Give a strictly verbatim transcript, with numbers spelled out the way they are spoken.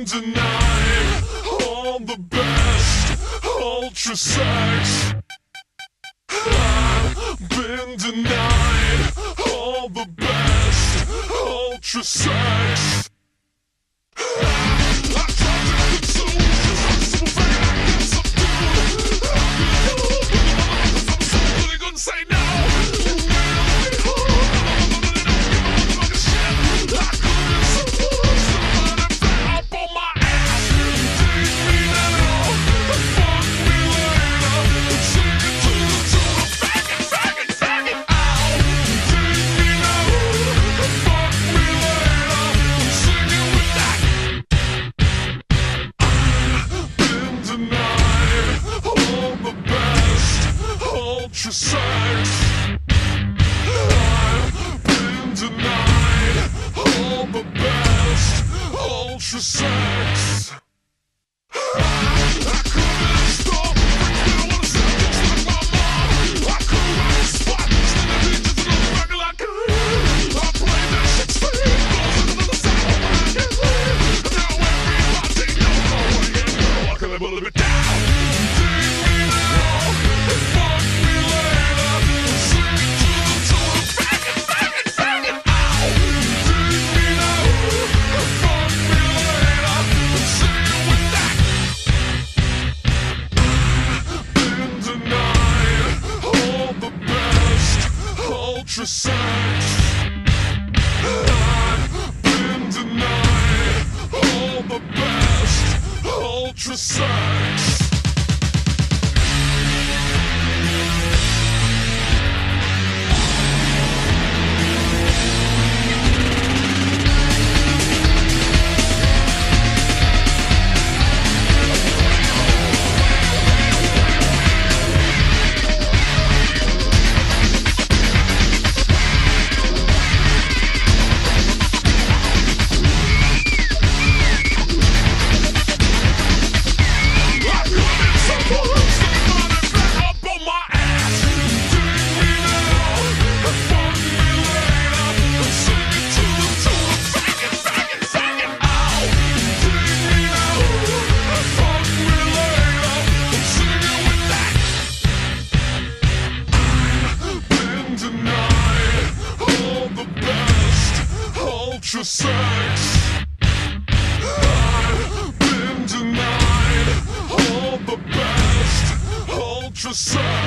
denied all the best ultra sex. I've been denied all the best ultra sex. I tried to consume just a simple thing I can subdue. I'm really gonna say no. Ultra sex. I've been denied all the best ultra sex. I couldn't stop freaking out on the subjects like my mom. I couldn't write a spot, standing beaches in the regular I could. I played that shit safe, goes into the side when I get lit. Now everybody knows my way and now I can live a little bit down. Take me now and fuck me later. Sing it to the tune of faggot, faggot, faggot. Ow! Take me now and fuck me later. Sing it with that. Been denied all the best ultra sex. I've been denied all the best ultra sex. Ultra sex. I've been denied all the best ultra sex.